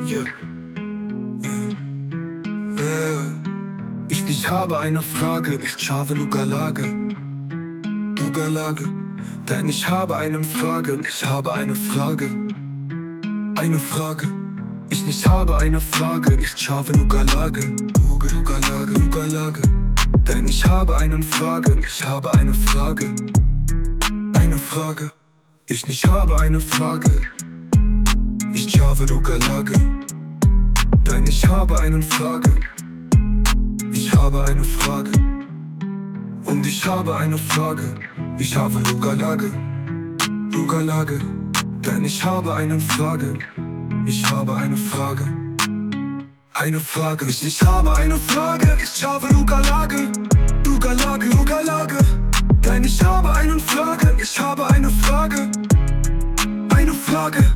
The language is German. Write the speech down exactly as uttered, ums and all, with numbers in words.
Yeah. Äh, Ich, ich habe eine Frage, ich habe Lugalage, Lugalage. Denn ich habe eine Frage, ich habe eine Frage, eine Frage. Ich, ich habe eine Frage, ich habe Lugalage, Lugalage, Lugalage. Denn ich habe eine Frage, ich habe eine Frage, eine Frage. Ich, ich habe eine Frage, ich habe Lugalage. Denn ich habe eine Frage, ich habe eine Frage. Und ich habe eine Frage, ich habe Lugalage, Lugalage. Denn ich habe eine Frage, ich habe eine Frage, eine Frage. Ich, ich habe eine Frage, ich habe Lugalage, Lugalage, Lugalage. Denn ich habe eine Frage, ich habe eine Frage, eine Frage.